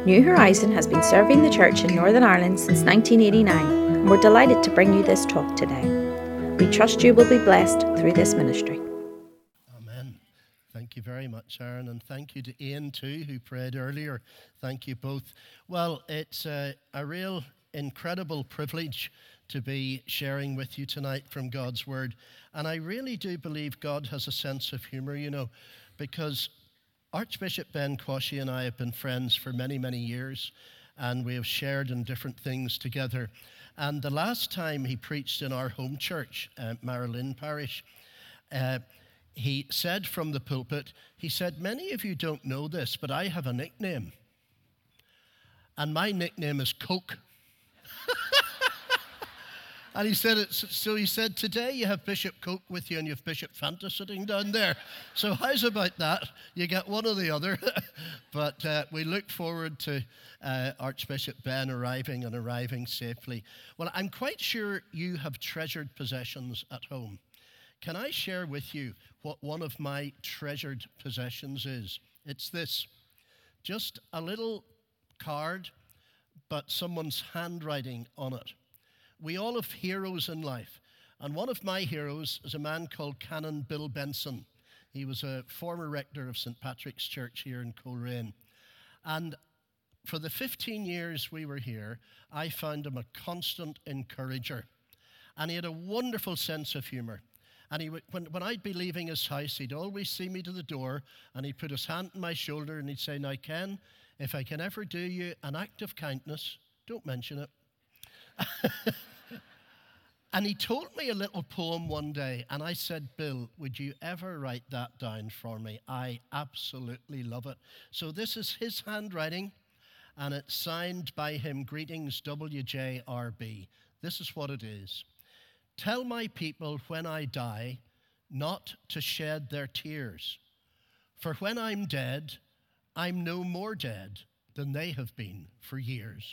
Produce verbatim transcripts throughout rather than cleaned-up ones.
New Horizon has been serving the church in Northern Ireland since nineteen eighty-nine, and we're delighted to bring you this talk today. We trust you will be blessed through this ministry. Amen. Thank you very much, Aaron, and thank you to Ian too, who prayed earlier. Thank you both. Well, it's a, a real incredible privilege to be sharing with you tonight from God's Word. And I really do believe God has a sense of humor, you know, because Archbishop Ben Quashie and I have been friends for many, many years, and we have shared in different things together. And the last time he preached in our home church, uh, Marilyn Parish, uh, he said from the pulpit, he said, "Many of you don't know this, but I have a nickname. And my nickname is Coke." And he said, it, so he said, today you have Bishop Coke with you and you have Bishop Fanta sitting down there. So how's about that? You get one or the other. But uh, we look forward to uh, Archbishop Ben arriving and arriving safely. Well, I'm quite sure you have treasured possessions at home. Can I share with you what one of my treasured possessions is? It's this, just a little card, but someone's handwriting on it. We all have heroes in life, and one of my heroes is a man called Canon Bill Benson. He was a former rector of Saint Patrick's Church here in Coleraine. And for the fifteen years we were here, I found him a constant encourager. And he had a wonderful sense of humor. And he would, when, when I'd be leaving his house, he'd always see me to the door, and he'd put his hand on my shoulder, and he'd say, "Now, Ken, if I can ever do you an act of kindness, don't mention it." And he told me a little poem one day, and I said, "Bill, would you ever write that down for me? I absolutely love it." So this is his handwriting, and it's signed by him, "Greetings, W J R B. This is what it is. "Tell my people when I die not to shed their tears, for when I'm dead, I'm no more dead than they have been for years."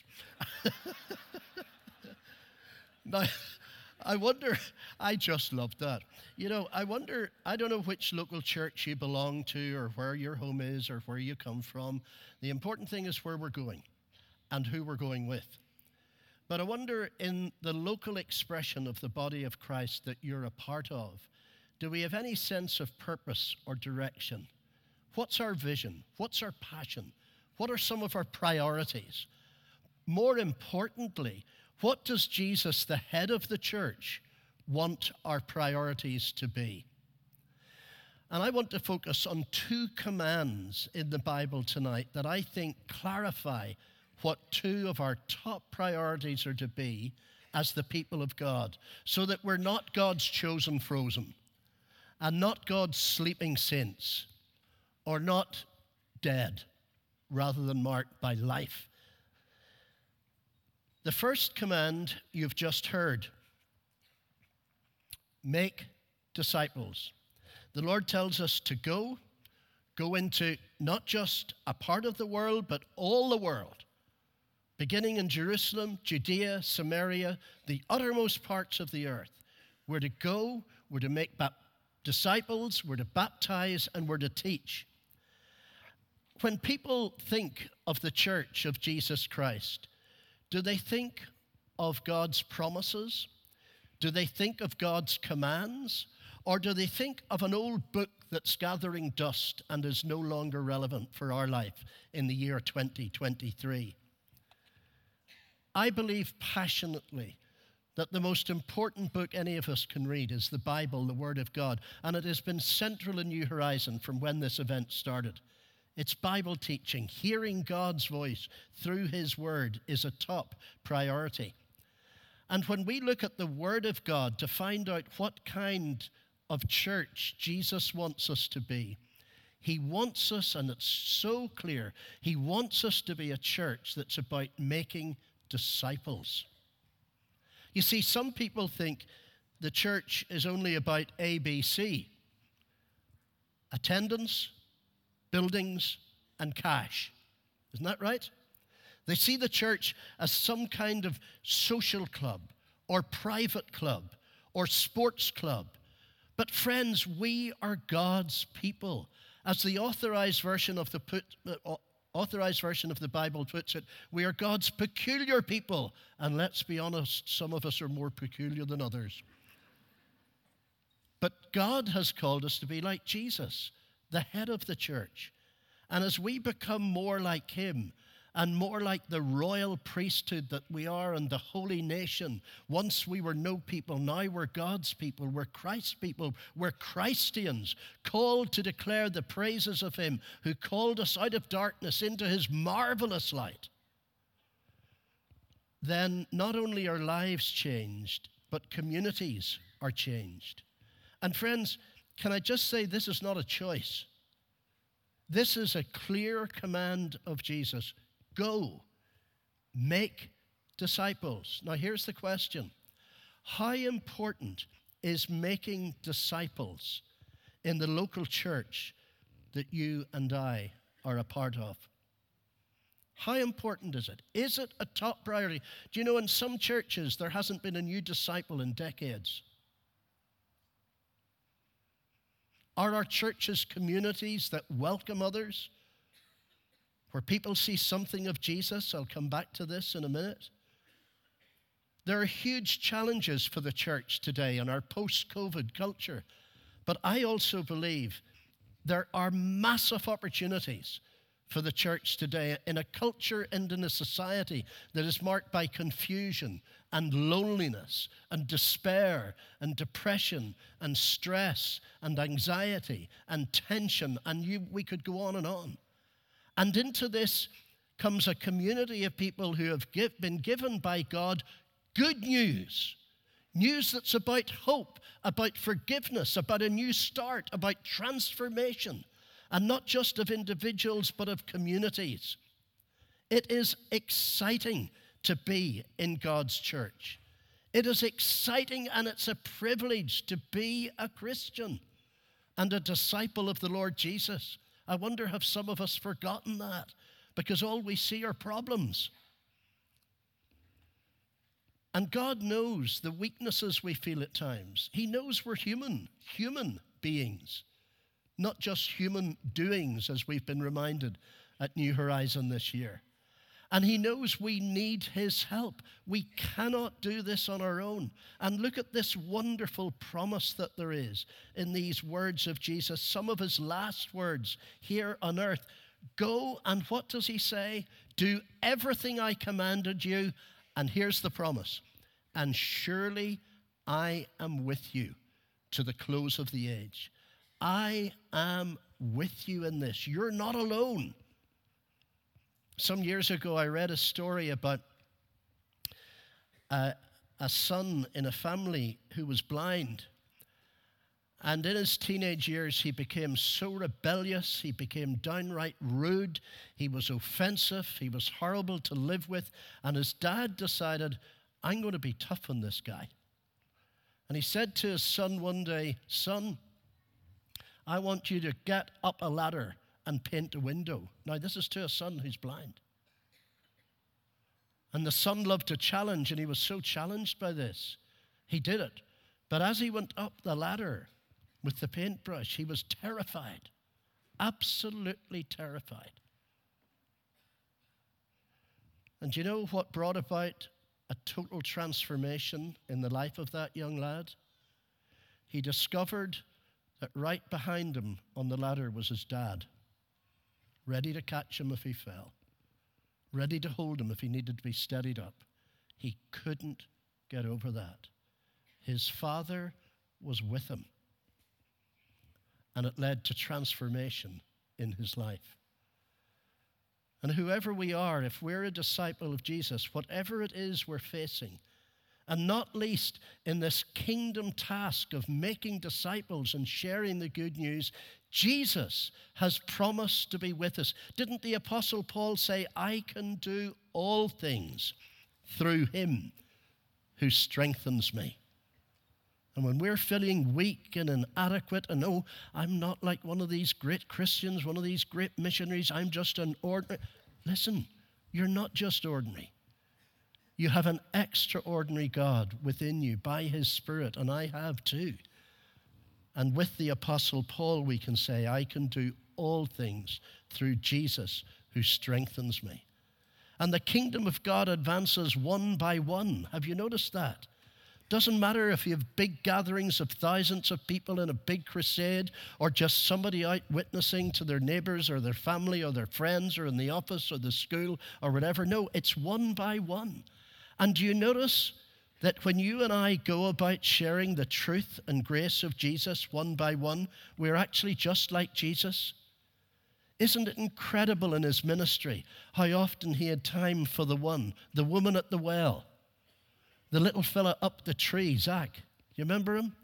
Now, I wonder, I just loved that. You know, I wonder, I don't know which local church you belong to or where your home is or where you come from. The important thing is where we're going and who we're going with. But I wonder, in the local expression of the body of Christ that you're a part of, do we have any sense of purpose or direction? What's our vision? What's our passion? What are some of our priorities? More importantly, what does Jesus, the head of the church, want our priorities to be? And I want to focus on two commands in the Bible tonight that I think clarify what two of our top priorities are to be as the people of God, so that we're not God's chosen frozen, and not God's sleeping saints, or not dead, rather than marked by life. The first command you've just heard: make disciples. The Lord tells us to go, go into not just a part of the world, but all the world, beginning in Jerusalem, Judea, Samaria, the uttermost parts of the earth. We're to go, we're to make bap- disciples, we're to baptize, and we're to teach. When people think of the church of Jesus Christ, do they think of God's promises? Do they think of God's commands? Or do they think of an old book that's gathering dust and is no longer relevant for our life in the year twenty twenty-three? I believe passionately that the most important book any of us can read is the Bible, the Word of God, and it has been central in New Horizon from when this event started. It's Bible teaching. Hearing God's voice through His Word is a top priority. And when we look at the Word of God to find out what kind of church Jesus wants us to be, He wants us, and it's so clear, He wants us to be a church that's about making disciples. You see, some people think the church is only about A B C: attendance, buildings, and cash. Isn't that right? They see the church as some kind of social club or private club or sports club. But friends, we are God's people. As the Authorized Version of the, put, Authorized Version of the Bible puts it, we are God's peculiar people. And let's be honest, some of us are more peculiar than others. But God has called us to be like Jesus, the head of the church. And as we become more like him, and more like the royal priesthood that we are and the holy nation. Once we were no people, now we're God's people, we're Christ's people, we're Christians, called to declare the praises of him who called us out of darkness into his marvelous light. Then not only are lives changed, but communities are changed. And friends, can I just say this is not a choice. This is a clear command of Jesus. Go, make disciples. Now here's the question. How important is making disciples in the local church that you and I are a part of? How important is it? Is it a top priority? Do you know in some churches there hasn't been a new disciple in decades? Are our churches communities that welcome others? Where people see something of Jesus? I'll come back to this in a minute. There are huge challenges for the church today in our post-COVID culture. But I also believe there are massive opportunities for the church today in a culture and in a society that is marked by confusion and loneliness and despair and depression and stress and anxiety and tension, and you, we could go on and on. And into this comes a community of people who have give, been given by God good news. News that's about hope, about forgiveness, about a new start, about transformation. And not just of individuals, but of communities. It is exciting to be in God's church. It is exciting and it's a privilege to be a Christian and a disciple of the Lord Jesus. I wonder, have some of us forgotten that? Because all we see are problems. And God knows the weaknesses we feel at times. He knows we're human, human beings, not just human doings, as we've been reminded at New Horizon this year. And he knows we need his help. We cannot do this on our own. And look at this wonderful promise that there is in these words of Jesus, some of his last words here on earth. Go, and what does he say? Do everything I commanded you. And here's the promise. And surely I am with you to the close of the age. I am with you in this. You're not alone. Some years ago, I read a story about a, a son in a family who was blind. And in his teenage years, he became so rebellious. He became downright rude. He was offensive. He was horrible to live with. And his dad decided, I'm going to be tough on this guy. And he said to his son one day, son, I want you to get up a ladder and paint a window. Now, this is to a son who's blind. And the son loved to challenge, and he was so challenged by this. He did it. But as he went up the ladder with the paintbrush, he was terrified, absolutely terrified. And do you know what brought about a total transformation in the life of that young lad? He discovered that right behind him on the ladder was his dad, ready to catch him if he fell, ready to hold him if he needed to be steadied up. He couldn't get over that. His father was with him, and it led to transformation in his life. And whoever we are, if we're a disciple of Jesus, whatever it is we're facing, and not least in this kingdom task of making disciples and sharing the good news, Jesus has promised to be with us. Didn't the Apostle Paul say, I can do all things through him who strengthens me? And when we're feeling weak and inadequate, and oh, I'm not like one of these great Christians, one of these great missionaries, I'm just an ordinary. Listen, you're not just ordinary. You have an extraordinary God within you by his Spirit, and I have too. And with the Apostle Paul, we can say, I can do all things through Jesus who strengthens me. And the kingdom of God advances one by one. Have you noticed that? Doesn't matter if you have big gatherings of thousands of people in a big crusade, or just somebody out witnessing to their neighbors or their family or their friends or in the office or the school or whatever. No, it's one by one. And do you notice that when you and I go about sharing the truth and grace of Jesus one by one, we're actually just like Jesus? Isn't it incredible in his ministry how often he had time for the one, the woman at the well, the little fella up the tree, Zach? You remember him?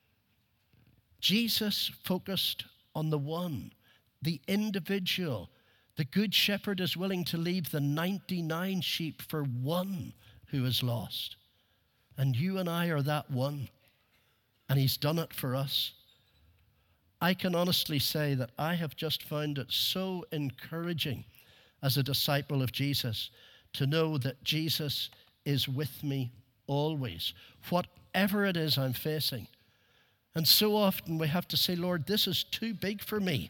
Jesus focused on the one, the individual. The good shepherd is willing to leave the ninety-nine sheep for one who is lost. And you and I are that one. And he's done it for us. I can honestly say that I have just found it so encouraging as a disciple of Jesus to know that Jesus is with me always, whatever it is I'm facing. And so often we have to say, Lord, this is too big for me.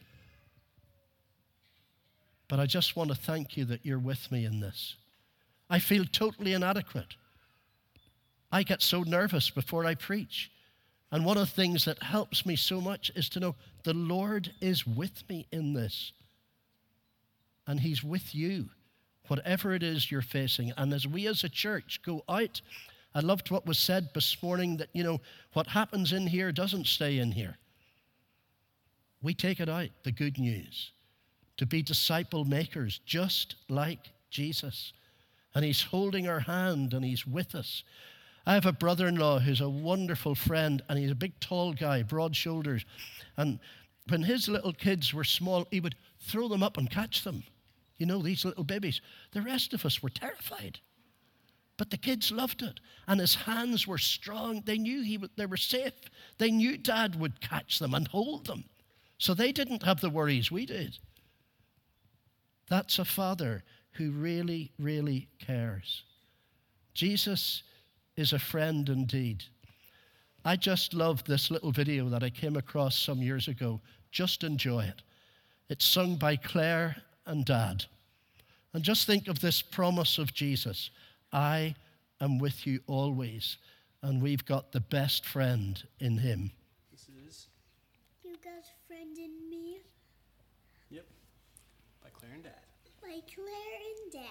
But I just want to thank you that you're with me in this. I feel totally inadequate. I get so nervous before I preach. And one of the things that helps me so much is to know the Lord is with me in this. And he's with you, whatever it is you're facing. And as we as a church go out, I loved what was said this morning that, you know, what happens in here doesn't stay in here. We take it out, the good news, to be disciple makers just like Jesus. And he's holding our hand and he's with us. I have a brother-in-law who's a wonderful friend, and he's a big, tall guy, broad shoulders. And when his little kids were small, he would throw them up and catch them. You know, these little babies. The rest of us were terrified. But the kids loved it. And his hands were strong. They knew he would, they were safe. They knew Dad would catch them and hold them. So they didn't have the worries we did. That's a father who really, really cares. Jesus is a friend indeed. I just love this little video that I came across some years ago. Just enjoy it. It's sung by Claire and Dad. And just think of this promise of Jesus. I am with you always. And we've got the best friend in him. This is? You got a friend in me. Yep. By Claire and Dad. By Claire and Dad.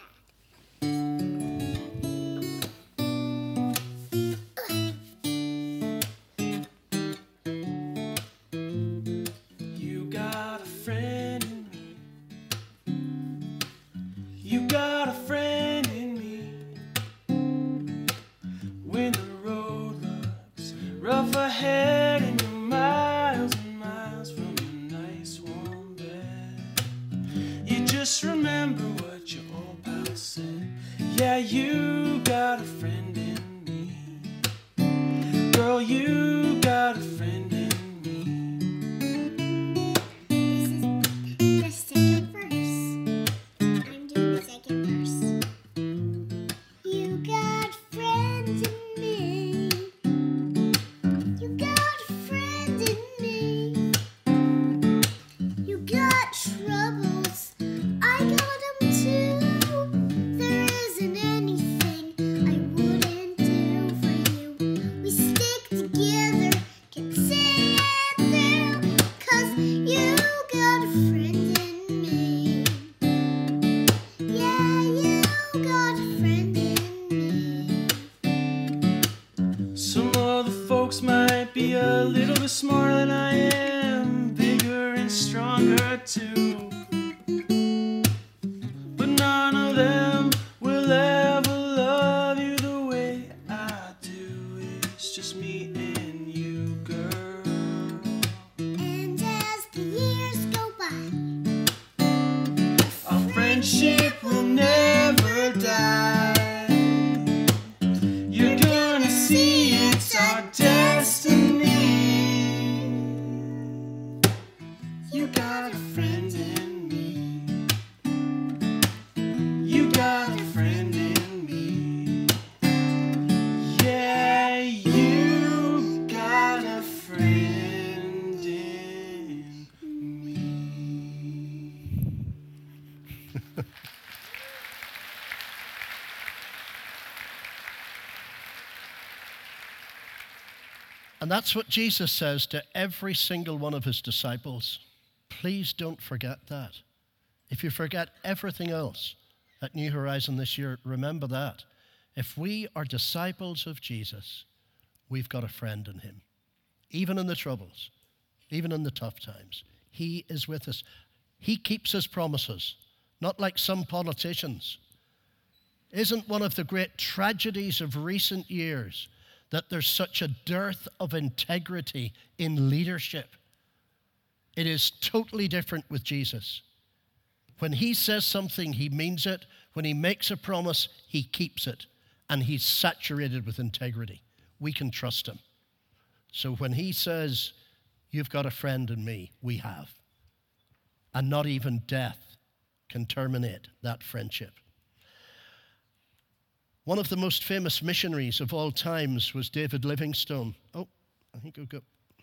Just remember what your old pal said. Yeah, you got a friend in me. Girl, you got a friend in me. This is the second verse. I'm doing the second verse. You got friends in me. You got a friend in me. You got troubles. I got them too. There isn't anything I wouldn't do for you. We stick together, can see it through. 'Cause you got a friend in me. Yeah, you got a friend in me. Some other folks might be a little bit smarter than I am, bigger and stronger too. But none of them will ever love you the way I do. It's just me and you, girl. And as the years go by, Our friendship will never die. You're gonna see it's our destiny. You got a friend in me. You got a friend in me. Yeah, you got a friend in me. And that's what Jesus says to every single one of his disciples. Please don't forget that. If you forget everything else at New Horizon this year, remember that. If we are disciples of Jesus, we've got a friend in him. Even in the troubles, even in the tough times, he is with us. He keeps his promises, not like some politicians. Isn't one of the great tragedies of recent years that there's such a dearth of integrity in leadership? It is totally different with Jesus. When he says something, he means it. When he makes a promise, he keeps it. And he's saturated with integrity. We can trust him. So when he says, you've got a friend in me, we have. And not even death can terminate that friendship. One of the most famous missionaries of all times was David Livingstone. Oh, I think I'll go.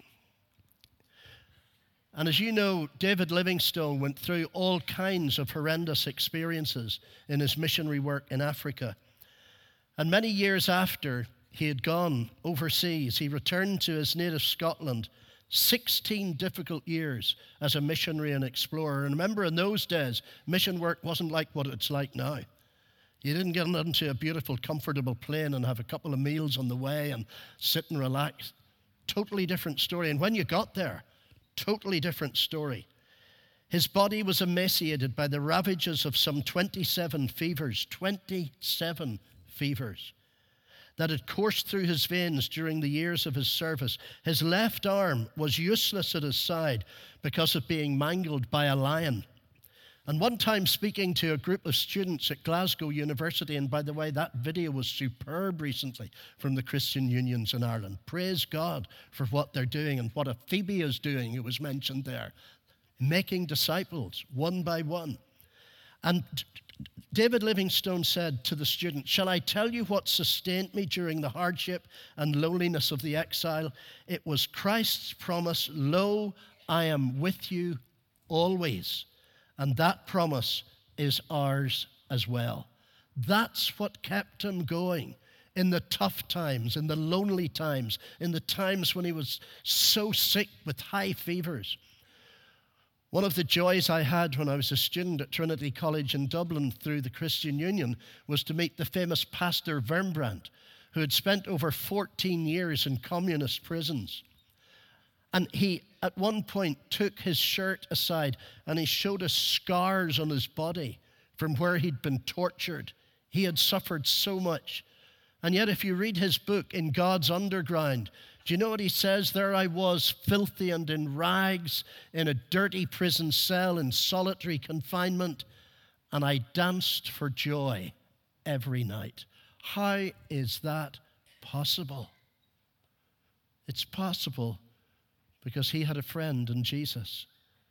And as you know, David Livingstone went through all kinds of horrendous experiences in his missionary work in Africa. And many years after he had gone overseas, he returned to his native Scotland, sixteen difficult years as a missionary and explorer. And remember, in those days, mission work wasn't like what it's like now. You didn't get into a beautiful, comfortable plane and have a couple of meals on the way and sit and relax. Totally different story. And when you got there, totally different story. His body was emaciated by the ravages of some twenty-seven fevers, twenty-seven fevers that had coursed through his veins during the years of his service. His left arm was useless at his side because of being mangled by a lion. And one time, speaking to a group of students at Glasgow University, and by the way, that video was superb recently from the Christian Unions in Ireland. Praise God for what they're doing and what Phoebe is doing, it was mentioned there. Making disciples, one by one. And David Livingstone said to the students, shall I tell you what sustained me during the hardship and loneliness of the exile? It was Christ's promise, lo, I am with you always. And that promise is ours as well. That's what kept him going in the tough times, in the lonely times, in the times when he was so sick with high fevers. One of the joys I had when I was a student at Trinity College in Dublin through the Christian Union was to meet the famous Pastor Wurmbrandt, who had spent over fourteen years in communist prisons. And he, at one point, took his shirt aside and he showed us scars on his body from where he'd been tortured. He had suffered so much. And yet, if you read his book, In God's Underground, do you know what he says? There I was, filthy and in rags, in a dirty prison cell in solitary confinement, and I danced for joy every night. How is that possible? It's possible because he had a friend in Jesus.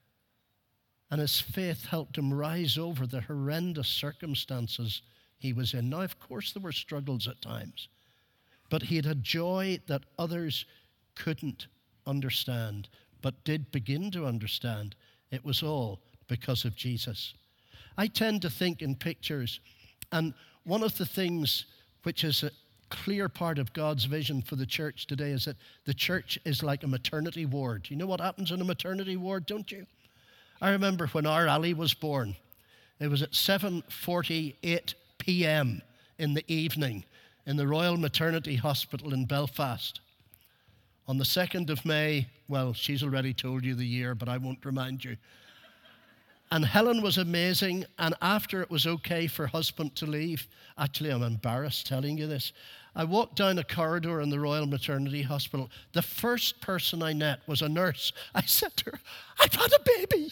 And his faith helped him rise over the horrendous circumstances he was in. Now, of course, there were struggles at times, but he had a joy that others couldn't understand, but did begin to understand. It was all because of Jesus. I tend to think in pictures, and one of the things which is a clear part of God's vision for the church today is that the church is like a maternity ward. You know what happens in a maternity ward, don't you? I remember when our Ali was born, it was at seven forty-eight p.m. in the evening in the Royal Maternity Hospital in Belfast. On the second of May, well, she's already told you the year, but I won't remind you. And Helen was amazing, and after it was okay for husband to leave, actually I'm embarrassed telling you this, I walked down a corridor in the Royal Maternity Hospital. The first person I met was a nurse. I said to her, I've had a baby.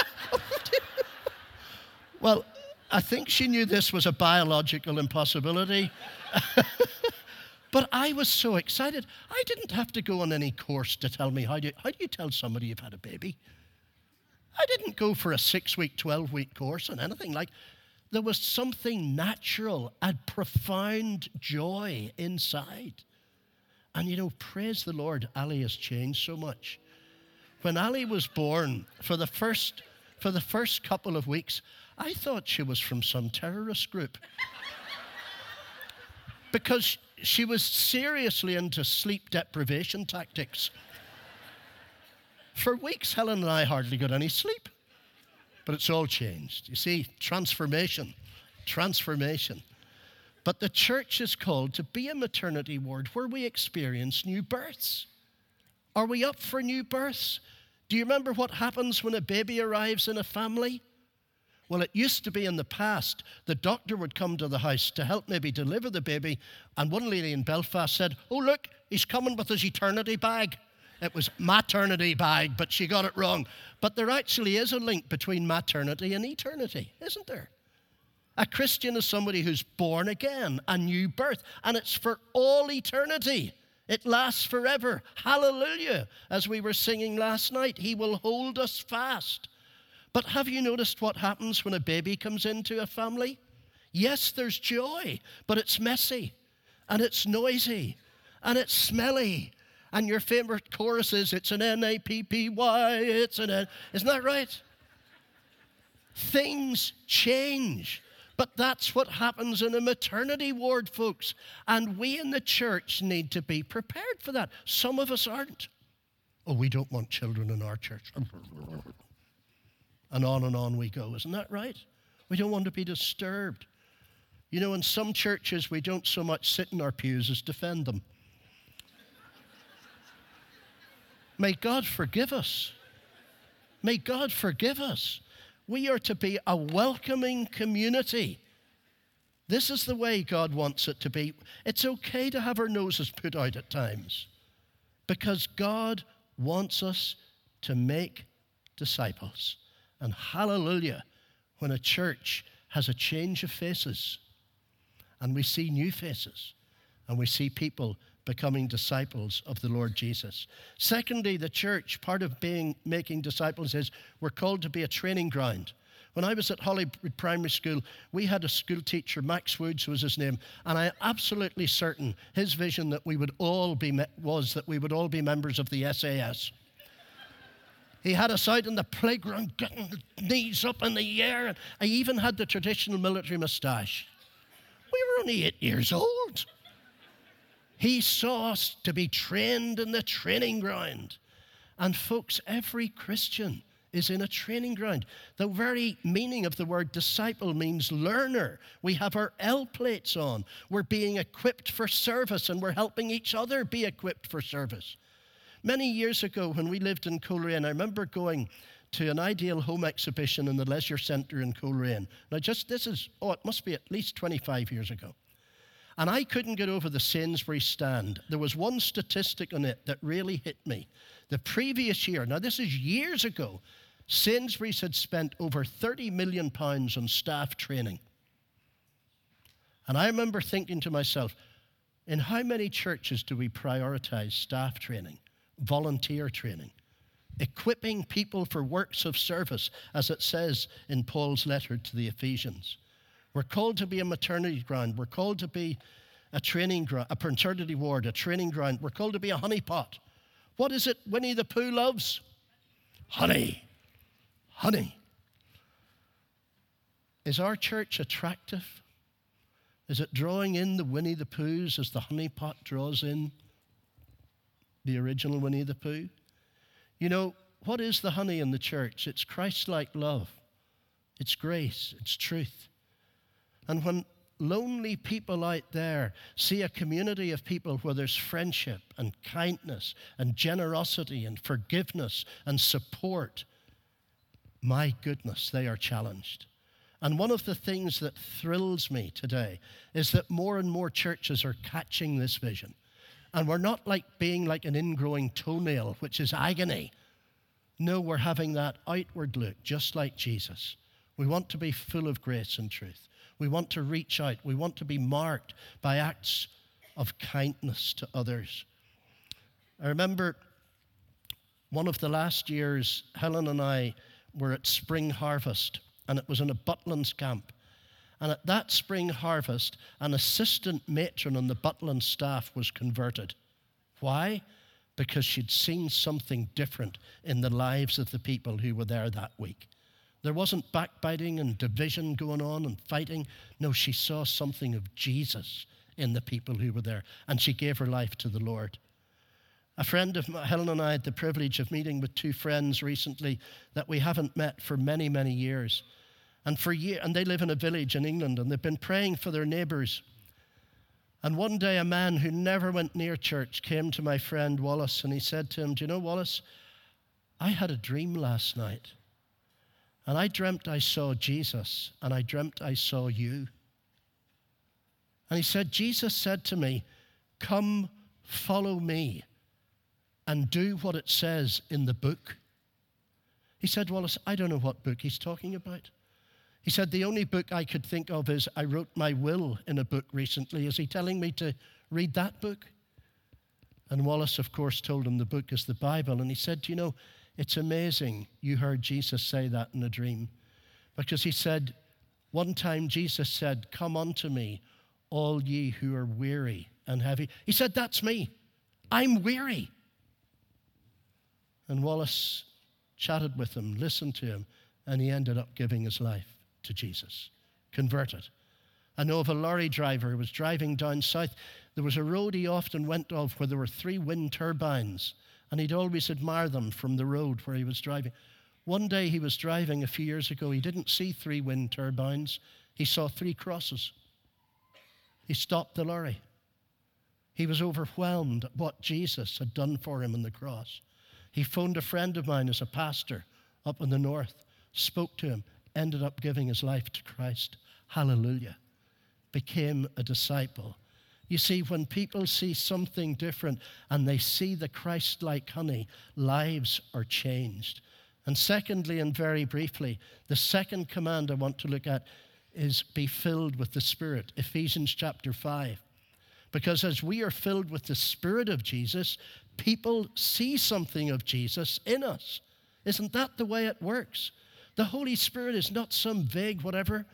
Well, I think she knew this was a biological impossibility. But I was so excited. I didn't have to go on any course to tell me, how do you, how do you tell somebody you've had a baby? I didn't go for a six-week, twelve-week course on anything like. There was something natural and profound joy inside. And you know, praise the Lord, Ali has changed so much. When Ali was born, for the first, for the first couple of weeks, I thought she was from some terrorist group. Because she was seriously into sleep deprivation tactics. For weeks, Helen and I hardly got any sleep. But it's all changed. You see, transformation, transformation. But the church is called to be a maternity ward where we experience new births. Are we up for new births? Do you remember what happens when a baby arrives in a family? Well, it used to be in the past, the doctor would come to the house to help maybe deliver the baby, and one lady in Belfast said, oh, look, he's coming with his eternity bag. It was maternity bag, but she got it wrong. But there actually is a link between maternity and eternity, isn't there? A Christian is somebody who's born again, a new birth, and it's for all eternity. It lasts forever. Hallelujah. As we were singing last night, he will hold us fast. But have you noticed what happens when a baby comes into a family? Yes, there's joy, but it's messy, and it's noisy, and it's smelly. And your favorite chorus is, it's an N A P P Y, it's an N. Isn't that right? Things change. But that's what happens in a maternity ward, folks. And we in the church need to be prepared for that. Some of us aren't. Oh, we don't want children in our church. And on and on we go. Isn't that right? We don't want to be disturbed. You know, in some churches, we don't so much sit in our pews as defend them. May God forgive us. May God forgive us. We are to be a welcoming community. This is the way God wants it to be. It's okay to have our noses put out at times because God wants us to make disciples. And hallelujah, when a church has a change of faces and we see new faces and we see people becoming disciples of the Lord Jesus. Secondly, the church, part of being making disciples is we're called to be a training ground. When I was at Hollywood Primary School, we had a school teacher, Max Woods was his name, and I'm absolutely certain his vision that we would all be was that we would all be members of the S A S. He had us out in the playground, getting the knees up in the air, and I even had the traditional military moustache. We were only eight years old. He saw us to be trained in the training ground. And folks, every Christian is in a training ground. The very meaning of the word disciple means learner. We have our L plates on. We're being equipped for service, and we're helping each other be equipped for service. Many years ago, when we lived in Coleraine, I remember going to an Ideal Home exhibition in the Leisure Centre in Coleraine. Now, just this is, oh, it must be at least twenty-five years ago. And I couldn't get over the Sainsbury's stand. There was one statistic on it that really hit me. The previous year, now this is years ago, Sainsbury's had spent over thirty million pounds on staff training. And I remember thinking to myself, in how many churches do we prioritize staff training, volunteer training, equipping people for works of service, as it says in Paul's letter to the Ephesians? We're called to be a maternity ground. We're called to be a training ground, a paternity ward, a training ground. We're called to be a honeypot. What is it Winnie the Pooh loves? Honey. Honey. Is our church attractive? Is it drawing in the Winnie the Poohs as the honeypot draws in the original Winnie the Pooh? You know, what is the honey in the church? It's Christ-like love. It's grace. It's truth. And when lonely people out there see a community of people where there's friendship and kindness and generosity and forgiveness and support, my goodness, they are challenged. And one of the things that thrills me today is that more and more churches are catching this vision. And we're not like being like an ingrowing toenail, which is agony. No, we're having that outward look, just like Jesus. We want to be full of grace and truth. We want to reach out. We want to be marked by acts of kindness to others. I remember one of the last years, Helen and I were at Spring Harvest, and it was in a Butlins camp. And at that Spring Harvest, an assistant matron on the Butlins staff was converted. Why? Because she'd seen something different in the lives of the people who were there that week. There wasn't backbiting and division going on and fighting. No, she saw something of Jesus in the people who were there, and she gave her life to the Lord. A friend of mine, Helen and I had the privilege of meeting with two friends recently that we haven't met for many, many years. And for year, and they live in a village in England, and they've been praying for their neighbours. And one day a man who never went near church came to my friend Wallace, and he said to him, "Do you know, Wallace, I had a dream last night. And I dreamt I saw Jesus, and I dreamt I saw you." And he said, "Jesus said to me, 'Come, follow me, and do what it says in the book.'" He said, "Wallace, I don't know what book he's talking about." He said, "The only book I could think of is I wrote my will in a book recently. Is he telling me to read that book?" And Wallace, of course, told him the book is the Bible. And he said, "Do you know, it's amazing you heard Jesus say that in a dream." Because he said, one time Jesus said, "Come unto me, all ye who are weary and heavy." He said, "That's me. I'm weary." And Wallace chatted with him, listened to him, and he ended up giving his life to Jesus, converted. I know of a lorry driver who was driving down south. There was a road he often went off where there were three wind turbines, and he'd always admire them from the road where he was driving. One day he was driving a few years ago. He didn't see three wind turbines. He saw three crosses. He stopped the lorry. He was overwhelmed at what Jesus had done for him on the cross. He phoned a friend of mine as a pastor up in the north, spoke to him, ended up giving his life to Christ. Hallelujah. Became a disciple. You see, when people see something different and they see the Christ-like honey, lives are changed. And secondly, and very briefly, the second command I want to look at is be filled with the Spirit. Ephesians chapter five. Because as we are filled with the Spirit of Jesus, people see something of Jesus in us. Isn't that the way it works? The Holy Spirit is not some vague whatever.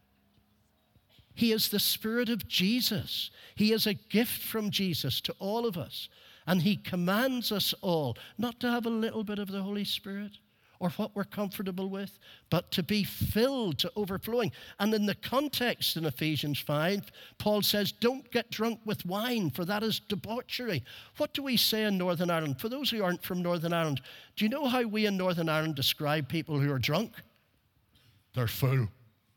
He is the Spirit of Jesus. He is a gift from Jesus to all of us. And he commands us all not to have a little bit of the Holy Spirit or what we're comfortable with, but to be filled to overflowing. And in the context in Ephesians five, Paul says, don't get drunk with wine, for that is debauchery. What do we say in Northern Ireland? For those who aren't from Northern Ireland, do you know how we in Northern Ireland describe people who are drunk? They're full.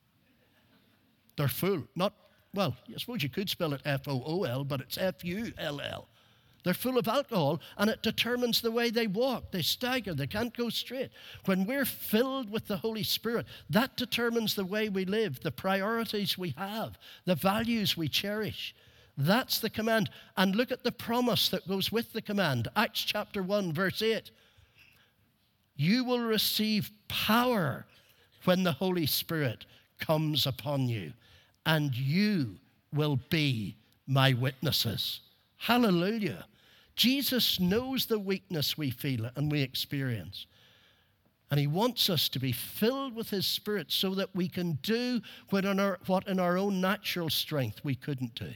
They're full. Not, well, I suppose you could spell it F O O L, but it's F U L L. They're full of alcohol, and it determines the way they walk. They stagger. They can't go straight. When we're filled with the Holy Spirit, that determines the way we live, the priorities we have, the values we cherish. That's the command. And look at the promise that goes with the command. Acts chapter one, verse eight. You will receive power when the Holy Spirit comes upon you, and you will be my witnesses. Hallelujah. Jesus knows the weakness we feel and we experience. And he wants us to be filled with his Spirit so that we can do what in our, what in our own natural strength we couldn't do.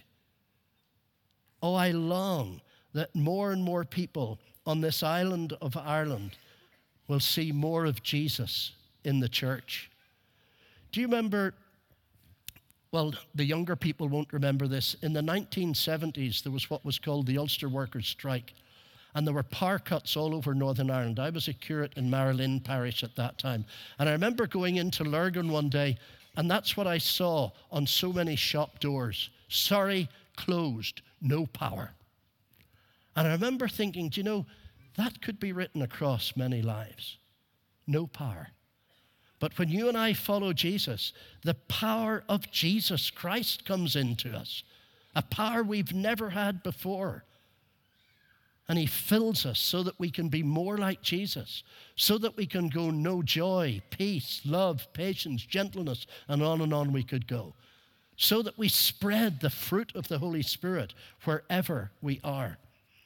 Oh, I long that more and more people on this island of Ireland will see more of Jesus in the church. Do you remember, well, the younger people won't remember this. In the nineteen seventies, there was what was called the Ulster Workers' Strike. And there were power cuts all over Northern Ireland. I was a curate in Marilyn Parish at that time. And I remember going into Lurgan one day, and that's what I saw on so many shop doors. Sorry, closed, no power. And I remember thinking, do you know, that could be written across many lives. No power. But when you and I follow Jesus, the power of Jesus Christ comes into us, a power we've never had before. And he fills us so that we can be more like Jesus, so that we can go know joy, peace, love, patience, gentleness, and on and on we could go, so that we spread the fruit of the Holy Spirit wherever we are.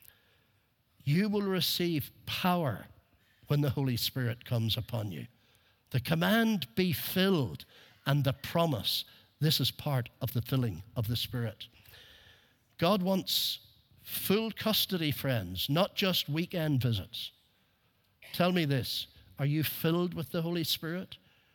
You will receive power when the Holy Spirit comes upon you. The command, be filled, and the promise, this is part of the filling of the Spirit. God wants full custody, friends, not just weekend visits. Tell me this, are you filled with the Holy Spirit?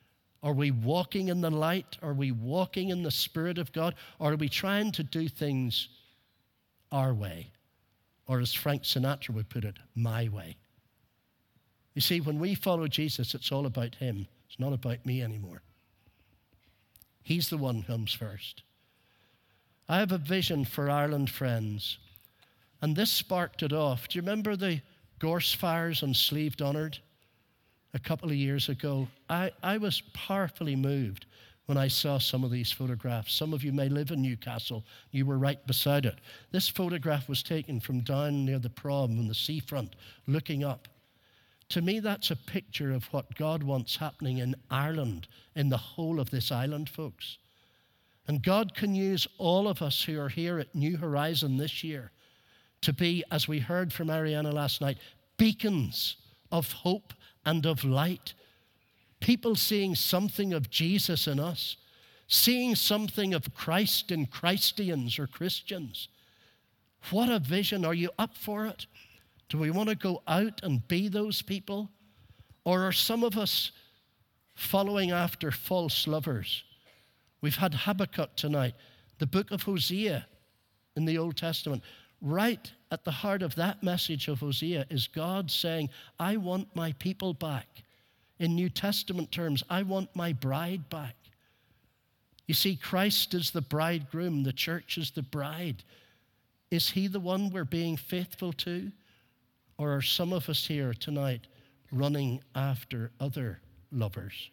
Are we walking in the light? Are we walking in the Spirit of God? Or are we trying to do things our way? Or as Frank Sinatra would put it, my way. You see, when we follow Jesus, it's all about him. It's not about me anymore. He's the one who comes first. I have a vision for Ireland, friends. And this sparked it off. Do you remember the gorse fires on Slieve Donard a couple of years ago? I, I was powerfully moved when I saw some of these photographs. Some of you may live in Newcastle. You were right beside it. This photograph was taken from down near the prom on the seafront, looking up. To me, that's a picture of what God wants happening in Ireland, in the whole of this island, folks. And God can use all of us who are here at New Horizon this year to be, as we heard from Ariana last night, beacons of hope and of light. People seeing something of Jesus in us, seeing something of Christ in Christians or Christians. What a vision. Are you up for it? Do we want to go out and be those people? Or are some of us following after false lovers? We've had Habakkuk tonight, the book of Hosea in the Old Testament. Right at the heart of that message of Hosea is God saying, I want my people back. In New Testament terms, I want my bride back. You see, Christ is the bridegroom. The church is the bride. Is he the one we're being faithful to? Or are some of us here tonight running after other lovers?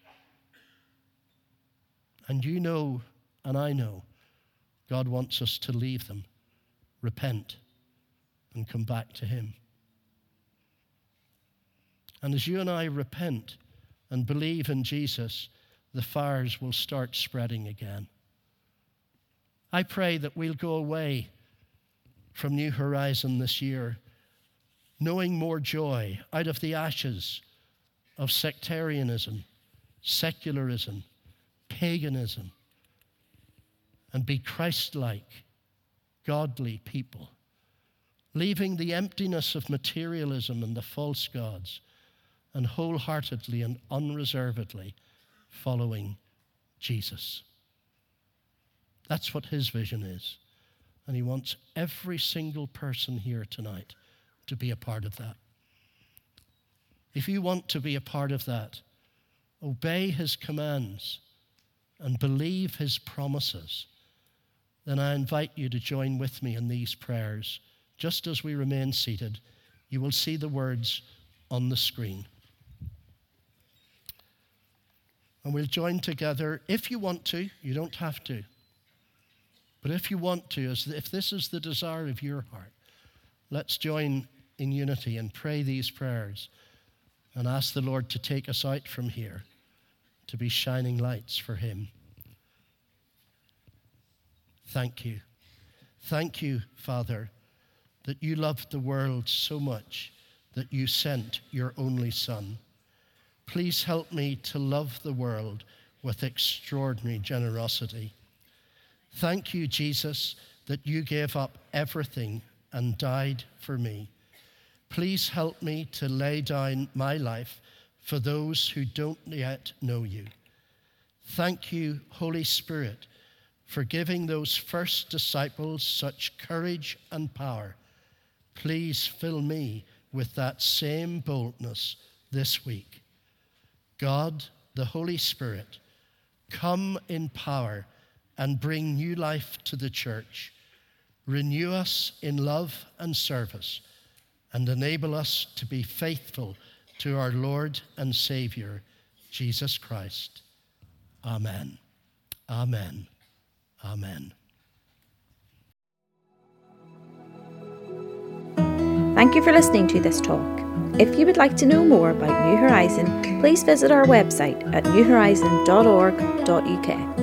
And you know, and I know, God wants us to leave them, repent, and come back to him. And as you and I repent and believe in Jesus, the fires will start spreading again. I pray that we'll go away from New Horizon this year knowing more joy out of the ashes of sectarianism, secularism, paganism, and be Christ-like, godly people, leaving the emptiness of materialism and the false gods, and wholeheartedly and unreservedly following Jesus. That's what his vision is. And he wants every single person here tonight to be a part of that. If you want to be a part of that, obey his commands and believe his promises, then I invite you to join with me in these prayers. Just as we remain seated, you will see the words on the screen. And we'll join together. If you want to, you don't have to. But if you want to, if this is the desire of your heart, let's join in unity and pray these prayers and ask the Lord to take us out from here to be shining lights for him. Thank you. Thank you, Father, that you loved the world so much that you sent your only Son. Please help me to love the world with extraordinary generosity. Thank you, Jesus, that you gave up everything and died for me. Please help me to lay down my life for those who don't yet know you. Thank you, Holy Spirit, for giving those first disciples such courage and power. Please fill me with that same boldness this week. God, the Holy Spirit, come in power and bring new life to the church. Renew us in love and service, and enable us to be faithful to our Lord and Savior, Jesus Christ. Amen. Amen. Amen. Thank you for listening to this talk. If you would like to know more about New Horizon, please visit our website at new horizon dot org dot U K.